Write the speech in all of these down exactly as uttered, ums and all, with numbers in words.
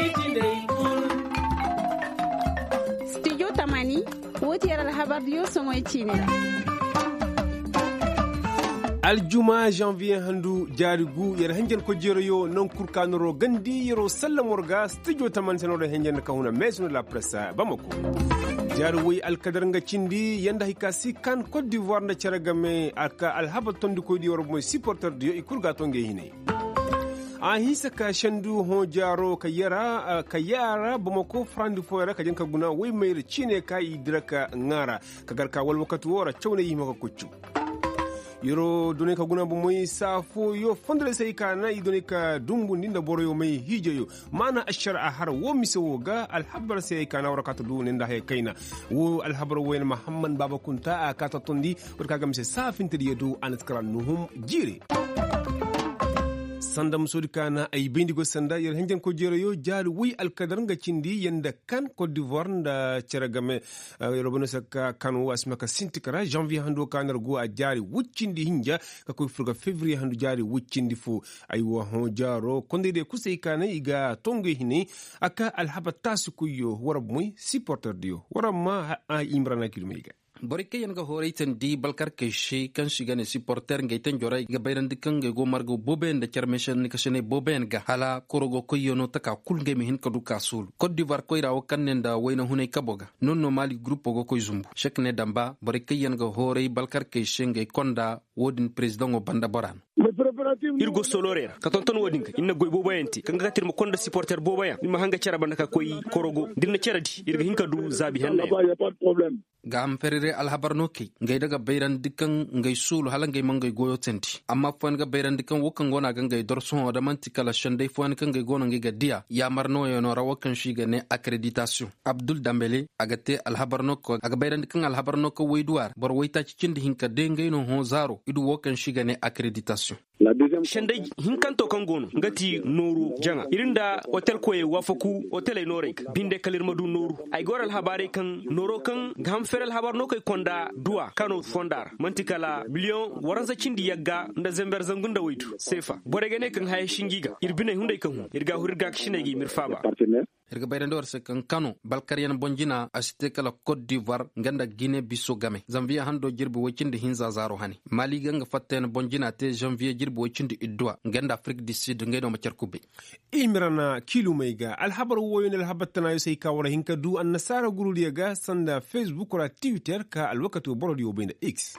Studio Tamani wotiyar alhabar dio songoy chine aljuma janvier handu jarigu yar henjen ko jeroyo non kurkanoro gandi yero sallamorga studio taman senoro henjen ka huna mesno la presse bamako jarwi alkadar nga cindi yanda hikasi kan Côte d'Ivoire na caragame aka alhaba tondi ko di woro moy supporter dio ikurga tonge hine a hisa ka shandu ho jaro ka yara ka yara bamako frandi foyara ka jenka guna way mayr chine ka idraka ngara ka garka wal wakatu wora chawne yima ka kuccu yoro done ka guna bomoy safo yo fondre sai kana idone ka dumbu ninda boro yo mai hijeyo mana ashar a har wo miso ga alhabar sai kana warakata du ninda hay kaina wo alhabar wen muhammad baba kunta a kata tondi ka ga mise safin tiriyedo anatkara nuhum jire sanda musodi kana ay bindigo sanda yer henjen ko jero yo jaari wi alkadar nga cindi yenda kan Côte d'Ivoire nda ceragame robono saka kanu asmaka sintikara janvier hando kanar go a jaari wuccindi hinja ka koy furga février hando jaari wuccindi fu ay wa ho jaro kondede kusay kana iga tonge hini aka alhaba tasukuyo warab muy supporter dio warama a imrana kilmeiga borike yanga horeytan di balkar keshe kan shigane supporter ngaytan joray ga bayrandi kan go margo boben da charmeshan ni kashene boben ga hala korogo koyono taka kulnge mi hin kadu kasul Côte d'Ivoire koy raw kannen da wayna hunay kaboga nonno mali groupe go koy zumbu shekne damba borike yanga horey balkar keshe ngay konda wodin president o banda boran irgo solorera ka tonton wodinga inna goy bobayenti kanga gatir mo konda supporter bobaya mi hanga cara banda ka koy korogo dirna ceradi irga hinka du zabi hanna ga am ferere alhabarno ke ngay daga bayran dikkan ngay sulu hala ngay mangay goyo tenti amma fon ga bayran dikkan wokan gona ga ngay dorson da manti kala shande fon kan ngay gona ngay gadia ya marno yo no rawakan shi ga ne accreditation Abdul Dambele agate alhabarno ko aga bayran dikkan alhabarno ko wayduwar bor wayta ci cindi hinka de ngay no ho zaro idu wokan shi ga ne accreditation shandai hinkanto kan gono ngati noru janga irinda hotel koye wafaku hotel ay norek binde kalirma du noru ay goral habare kan noro kan gam feral habar no koy konda dua kano fondar mantikala billion waranza cindi yagga nda zember zangunda waitu sefa boregene kan hay shingiga irbine hunday kan irga hurga shinegi mirfaba irga bayrandor se kan kano balkarian bonjina asite kala Côte d'Ivoire nganda Guinée Bissau game janvier hando jirbi wocinde hinza zaro hani mali ganga fatten bonjina te janvier jirbi wocinde idwa nganda Afrique du Sud ngayno ma cerkube imrana kilumeiga alhabar woyne alhabatana yosay kawara hinka du an nasara guruliya ga sanda Facebook ra Twitter ka alwakatu borodiyo bayna X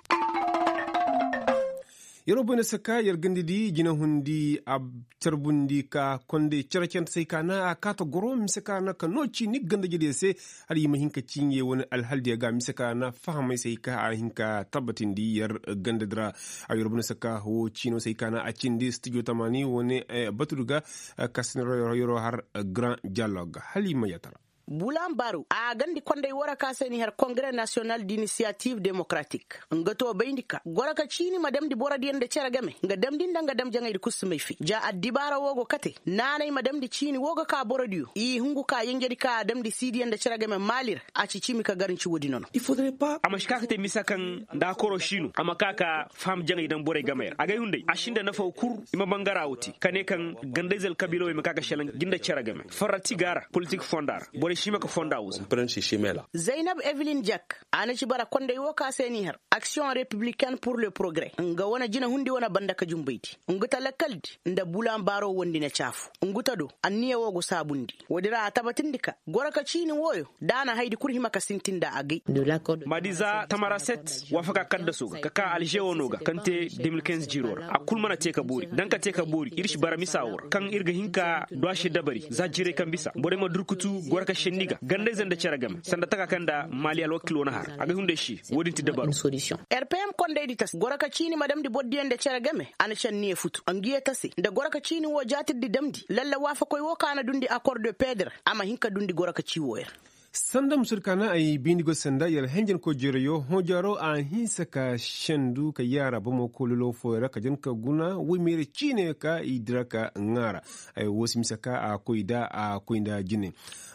yaro bane saka yar gandidi jina hundi ab tarbundi ka konde characent sai kana kata goro misaka na kanoci ni ganda jide se har yi mahinka cinye wani alhaldi ga misaka na fahamai sai ka a hinka tabbatin di yar gandadra a yaro bane saka ho chino sai kana a cindi studio tamani wani baturuga kasnero yaro har grand dialogue halima yatara Bulan Baru a gandi kwanda wara ka sani har Congrès National d'Initiative Démocratique ngato bayindika gora ka chini madam di bora diende cera game nga dam dinda nga dam jangay kusmay fi ja adibara wogo kate nanay madam di chini wogo ka bora diyo i hungu ka yengedi ka dam di sidi ende cera game malir a ci chimi ka garin ci wodi nono il faudrait pas amashka kate misakan da koro shinu amakaka fam jangay dan bora game agay hunde ashinda na fawkur ima bangara wuti kane kan gandezel kabilo e makaka shelan ginda cera game farati gara politique fondar shima ko fonda uza prensi shimela Zainab Evelyn Jack ana ci bara konde woka seni har Action républicaine pour le progrès nga wana jina hundi wana banda ka jumbayti nguta lakaldi nda bulan baro wondi na chafu nguta do anniye wogo sabundi wodira tabatindika gora ka chini woyo dana haidi kurhima ka sintinda agi madiza tamara set wafaka kadda suga kaka algeo noga kante deux mille quinze jiror akul mana teka buri dan ka teka buri irshi bara misawur kan irga hinka doashi dabari za jire kan bisa bore ma durkutu gora ka shenniga gande zanda ceragam sanda taka kanda mali al wakilo na har aga hunde shi wodinti dabaru R P M konde di tas gora ka chini madam di boddiende ceragame ana channi futu angiye tasi nda gora ka chini wo jatid di damdi lalla wafa koy wo kana dundi accord de Pedre ama hinka dundi gora ka ciwo yer sanda musurkana ay bindigo sanda yar henjen ko jereyo hojaro a hinsa ka shandu ka yara bamo kololo foira ka janka guna wimere chine ka idraka ngara ay wosimsaka a koida a koinda jine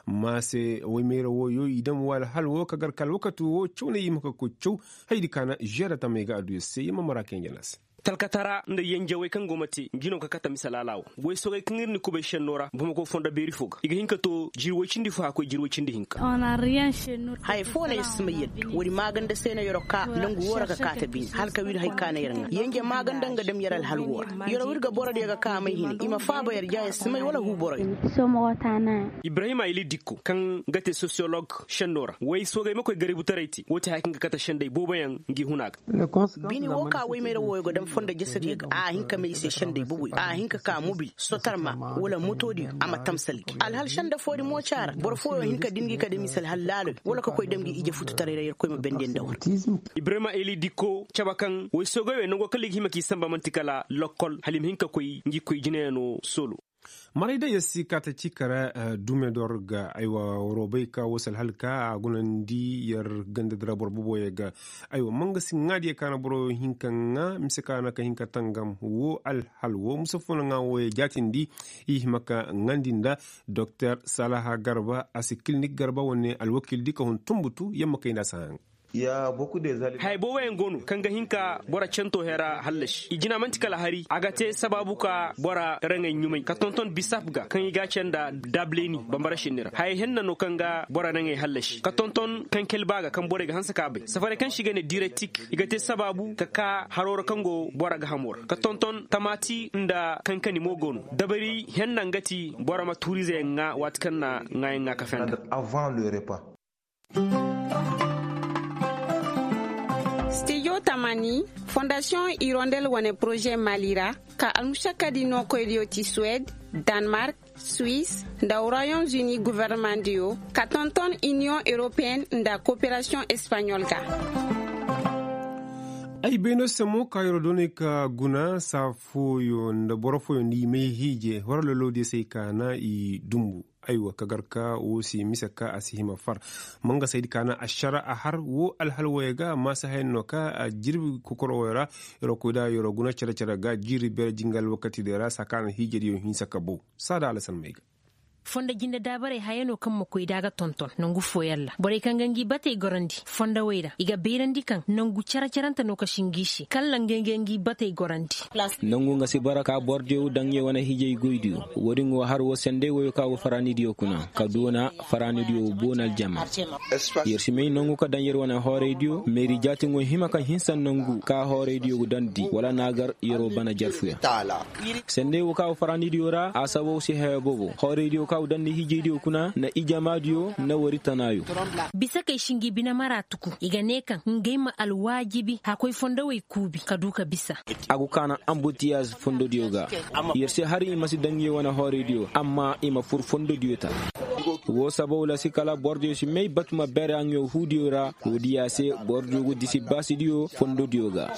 mase wimere wo yo idam wal halwo ka gar kal wakatu wo chune yimaka ko chu haydi kana jera tamega adu se yima mara kenjanas talkatara nda yenjawe kan gomati gino ka kata misalalawo way so kan ni ko be shenora bama ko fonda beri fog iga hinka to jirwo cindi fa ko jirwo cindi hinka on a rien chez nous hay fo ne smayid wuri maganda sena yoro ka nangu wora ka kata bin halka wir hay kana yaranga yenge maganda nga dem yaral halwora yoro wirga bora de ga ka mai hin ima fa ba yarja ya smay wala hu bora somo watana Ibrahima ili dikko kan gate sociologue shenora way so ga mako gari butareti wota hakin ka kata shendai bobayan ngi hunak bini woka way mere woy go dem fonda jesati ga a hinka mai se shendai bubu a hinka ka mobil sotarma wala motodi ama tamsali al hal shanda fodi mo chara bor fo hinka dingi ka de misal halal wala ko koy dem gi ije futu tare yer koy ma benden dawar Ibrahima ili dikko chabakan way so ga we no ko ligi himaki samba mantikala lokol halim hinka koy ngi koy jineno solo Marida yasi kata cikara uh, dume dorga aiwa robai ka wasal halka a gunan di yar ganda dra bor bubo ga aiwa manga singadi kana boro hinka nga misaka na ka hinka tangam wo al halwo musafuna nga wo jatin di i maka ngandinda Docteur Salaha Garba asi clinique Garba wonne al wakil di ka hon tumbutu yamma kayna sang ya beaucoup des alliés hay bo wayen gonu kanga hinka bora cento hera hallash ijina mantikala hari agate sababu ka bora ranga nyumai ka tonton bisafga kan yiga cenda dableni bambara shinira hay henna no kanga bora ranga hallash ka tonton kan kelbaga kan bora ga hansa kabe safare kan shigane diretik igate sababu ka ka haroro kango bora ga hamor ka tonton tamati nda kankani mo gonu dabari henna ngati bora ma turize nga watkanna nga nga ka fenda avant le repas. Studio Tamani, Fondation Hirondelle wane projet Malira, ka almushaka di no koylioti Suède, Danemark, Suisse, nda Royaumes-Unis gouvernement dio, ka tonton Union Européenne nda coopération espagnole ga. Ay beno samo kayro done ka guna sa foyo nda boro foyo ndi me hije warlo lodi sai kana i dumbu aiwa kagarka wo si misaka asihima far manga saydi kana ashara a har wo alhalwega masa henno ka a jirbi kokoro wera yoro koda yoro guna cara cara ga jiri ber jingal wakati dera sakana hije dio hinsaka bo sada alasan mega fonda jinda dabare hayano kan makoy daga tonton nangu foyalla bore kan gangi bate gorandi fonda weida iga beirandi kan nangu cara caranta no ka shingishi kallan gengengi bate gorandi nangu ngasi baraka bordio dangye wana hije goydio woringo har wo sende wo ka wo farani dio kuna kaduna farani dio bonal jama yersimay nangu ka danyer wana hore dio meri jati ngo hima kan hinsan nangu ka hore dio dandi wala nagar yero bana jarfuya sende wo ka wo farani dio ra asabo si hebobo hore dio danni hijidio kuna na ijamadio na waritanayo bisa kai shingi bina maratuku igane kan ngema alwajibi hakoi fondo wai kubi kaduka bisa agukana ambutiaz fondo dioga yerse hari imasi dangi wana horedio amma ima fur fondo diota wo sabo la sikala bordio si mei batuma bere angyo hudiora wodiya se bordio gudisi basidio fondo dioga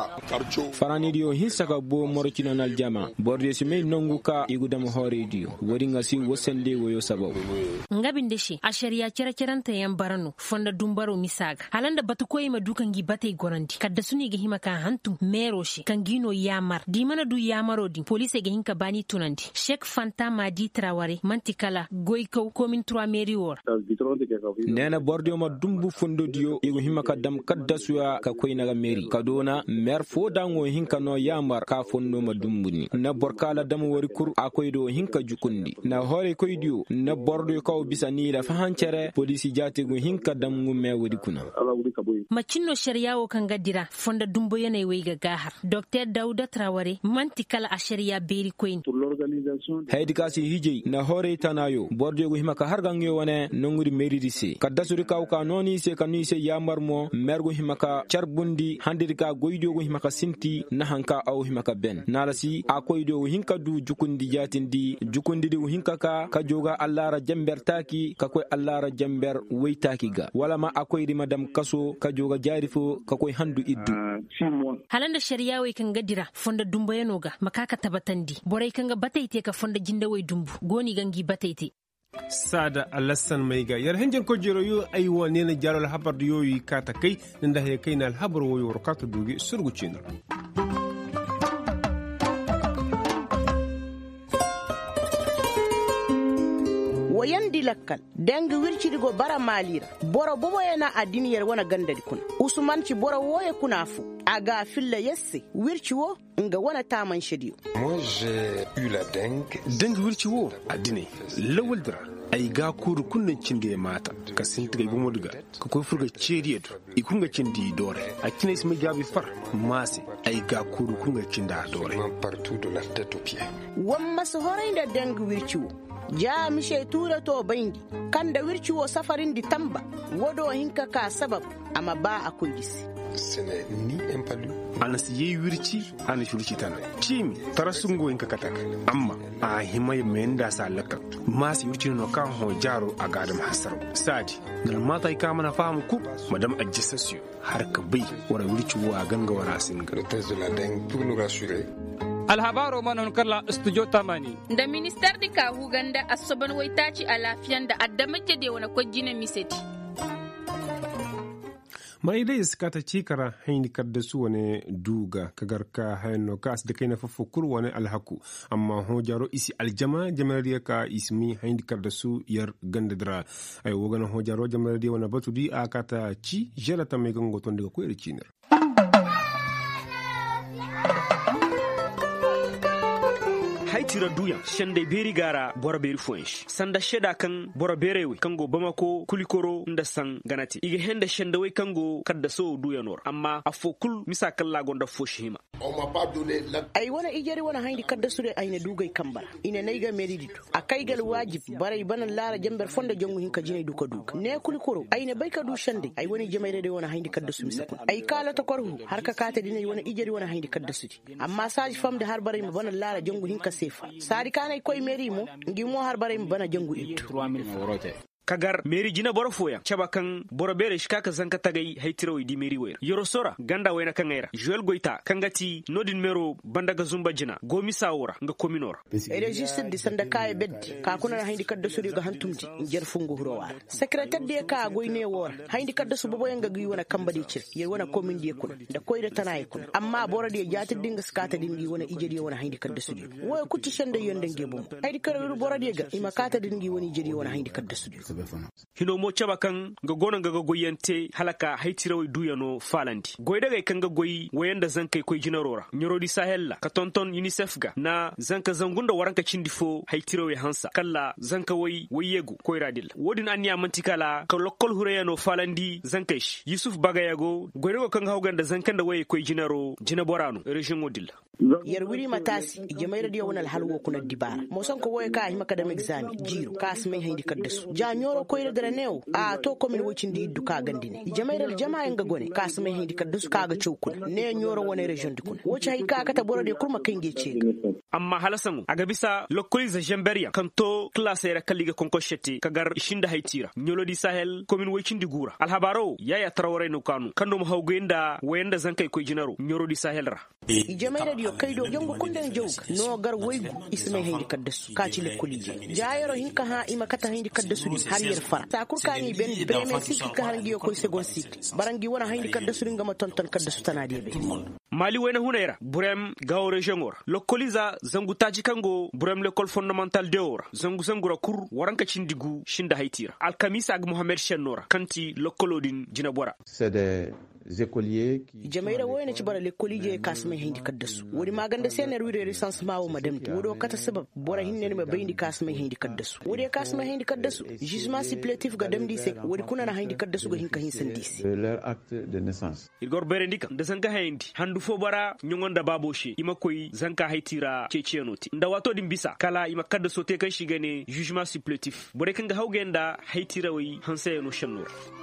farani dio hisaka bo morchino nal jama bordio si mei nonguka igudam horedio wodinga si sende woyo sababu ngabinde shi a shari'a kira-kiranta yan barano fonda dumbaro misaga halanda batu koyi ma dukan gi bate gorandi kadda suni ga hima kan hantu mero shi kan gino yamar di mana du yamaro di police ga hinka bani tunandi Sheikh Fanta Madi Traoré mantikala goyko komin trois meri wor nena bordio ma dumbu fondo dio igo hima kadam kadda suya ka koy naga meri kadona mer fo dango hinka no yamar ka fondo ma dumbuni na borkala dam wori kur akoy do hinka jukundi na hore koydio na bordo ko bisani la fahancere polisi jati go hinka dam ngumme wodi kuna macinno shari'awo kan gadira fonda dumbo yana wega gahar Docteur Dauda Traoré mantikala a shari'a beri koyin haydi kasi hije na hore tanayo bordo go himaka hargan yo wane nonguri meridise kadda suri kawka noni se kanu se yamarmo mergo himaka charbundi handirka goydio go himaka sinti na hanka aw himaka ben nalasi akoydo hinka du jukundi jatindi jukundi di hinka ka ka joga allara jamber taki ka koy allara jamber wey taki ga wala ma akoy di madam kaso ka joga jarifo ka koy handu iddu halanda shari'a way kan gadira fonda dumbo yanoga makaka tabatandi boray kan ga bataite ka fonda jinda way dumbu goni gangi bataite sada alassan maiga yar hanjan ko jero yo ay wone na jaral habar yo yi kata kai nda he kai na habar wo yo rakata dugi surgu cinu wayan dilakkal dangi wircirigo bara malira boro bobo yana adiniyar wana gandari kun usman ci bora woye kunafu aga filla yesse wirci wo nga wana taman shediyo. Moi j'ai eu la dengue. Dengue wirci wo adine lawal dira ay ga kuru kunnan cinde mata ka sintiga gumo duga ka ko furga ceriyeto ikunga cindi dore a kina isma jabi far masi ay ga kuru kunga cinda dore partout de la tête aux pieds. Wamma so horaynda dengue wirci wo ja mishe tura to baindi kanda wirci wo safarin di tamba wodo hinka ka sabab amma ba akwai gisi. Ce n'est ni un palu. Anas ye wirci ana shurci tana chimi tarasungo inka kataka amma a himay menda salaka mas wirci no kan ho jaro a gadam hasaro sadi gal mata ka mana famu ku madam ajissasio har ka bai wara wirci wa ganga wara singa. Le test de la dengue pour nous rassurer. Alhabaro manon kala studio tamani da minister di ka huganda asoban waitaci a lafiyan da addamace da wani kwajina miseti. mai dai iskata cikara haini kadda su wani duga kagarka hayno kas da kai na fafukur wani alhaku amma ho jaro isi aljama jamariya ka ismi haini kadda su yar ganda dira ay wogana ho jaro jamariya wani batu di akata ci jelata mai gangoton daga koyar cinar. haitira duya shande beri gara bora beri fuensh sanda sheda kan bora berewe kango bamako kulikoro nda san ganati ige hende shende we kango kadda so duya nor amma afo kul misa kala gonda foshima On m'a pas donné la ay wana ijari wana haindi kadda sure ayne dugay kambara ina nayga meriditu akay gal wajib baray bana lara jamber fonda jongu hinka jine duka duka ne kulikoro ayne bayka du shande ay woni jamaire de wana haindi kadda su misakun ay kala to korhu har ka kata dina wana ijari wana haindi kadda su amma saji famde har baray mo bana lara jongu hinka sefa sari kanay koy meri mo ngi mo har baray mo bana jongu ittu trois mille eurote kagar meri jina boro foya chaba kan boro bere shikaka zanka tagay haytiro di meri wer yoro sora ganda wena kangera joel goita kangati nodin mero bandaga zumba jina gomi sawora nga kominor e registre di sanda kay beddi ka kuna hayndi kadda suri ga hantumti jer fungu hurowa secrétaire de ka goyne wora hayndi kadda su bobo yanga gi wona kambadi cir yer wona commune de kun da koyda tanay kun amma boro de jati dinga skata dingi wona ijeri wona hayndi kadda suri wo kuti shende yonde ngebum haydi kararu boro de ga imakata dingi woni ijeri wona hayndi kadda suri hino mo chaba kan ga gona ga goyente halaka haitirawi duyano falandi goyda ga kan ga goyi wayanda zankai koy jinarora nyorodi sahella ka tonton unicef ga na zanka zangunda waranka cindifo haitirawi hansa kala zanka way wayegu koy radil wodin anya mantikala ka lokol hureyano falandi zankaish yusuf bagayago goyda kan hawganda zankan da waye koy jinaro jinaborano region modil yar wuri matasi jamaira da yawan alhalwo kuna dibara mo son ko woy ka hima academic exam jiro kas men haydi kaddasu jami'oro koyre dara new a to komin wocin di duka gandine jamaira jama'a nga gone kas men haydi kaddasu kaga chokul ne nyoro wona region dikun woci hay ka kata borode kurma kange ce amma halasan aga bisa lokoliza jamberia kanto classe era kalliga konkosheti kagar ishinda haytira nyolodi sahel komin wocin di gura alhabaro yaya trawore no kanu kando mo hawgenda wayanda zankay koy jinaro nyorodi sahel ra jamaira dio kaydo jongo kunden jog no gar waygu ismay haydi kaddasu ka ci le kolije jaayaro hinka ha ima kata haydi kaddasu har yer fara ta kurkani ben breme siki ka hangi ko second sik barangi wona haydi kaddasu ngama tonton kaddasu tanade be mali wena hunera burem gawo region or lokoliza zangu taji kango burem l'école fondamentale de ora zangu zangura kur waranka cindigu shinda haytira alkamisa ag mohammed shenora kanti lokolodin jinabora c'est des écoliers qui jamaira woyne ci bara l'écolije kasmay hindi kaddasu wodi maganda sener wire recensement wo madamti wodo kata sabab bora hinne ma bayndi kasmay hindi kaddasu wodi kasmay hindi kaddasu jugement supplétif ga damdi se wodi kunana hindi kaddasu ga hinka hin sandisi leur acte de naissance igor berendika de zanka hayndi handu fo bara nyongonda baboshi ima koy zanka haytira cecienoti nda wato dimbisa kala ima kaddasu te kan shigane jugement supplétif bore kanga hawgenda haytira wi hanse no shanor